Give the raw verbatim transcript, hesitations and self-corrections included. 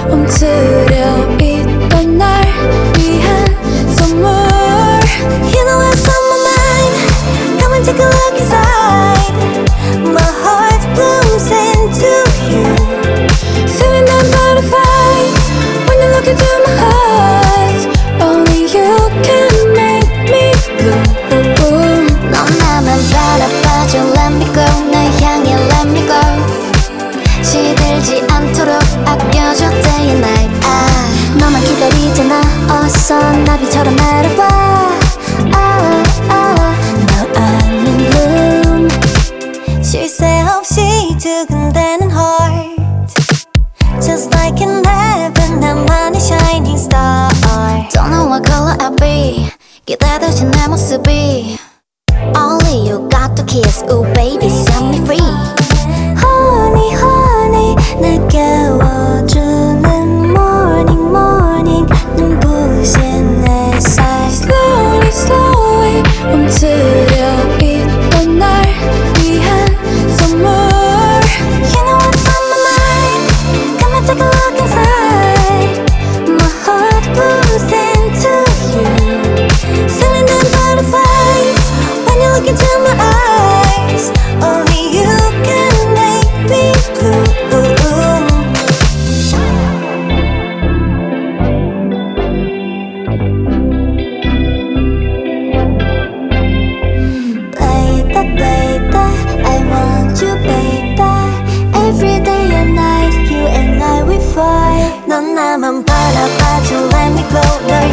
멈추려 있던 날 위한 선물. You know what's on my mind. Come and take a look inside. My heart blooms into you. Feeling that butterflies when you look into my eyes. Only you can make me blue. 넌 나만 바라봐줘. Let me go. 날 향해 let me go. 시들지 않도록 아껴줘 day and night. 아, 너만 기다리잖아. 어서 나비처럼 날아와. 아, 아, Now I'm in bloom. 쉴 새 없이 두근대는 heart. Just like in heaven 나만의 shining star. Don't know what color I'll be. 기다려진 내 모습이 Only you got to kiss. Ooh baby set me free. Honey honey 날 깨워주는 morning morning 눈부신 햇살. Slowly slowly 멈추려 있던 날 위한 선물. You know what's on my mind. Come and take a look inside. My heart blooms into you. Feeling the butterflies when you look into my eyes. Only you can make me bloom. Baby, baby, I want you, baby. Every day and night, you and I we fly. 넌 나만 바라봐줘, let me glow. 널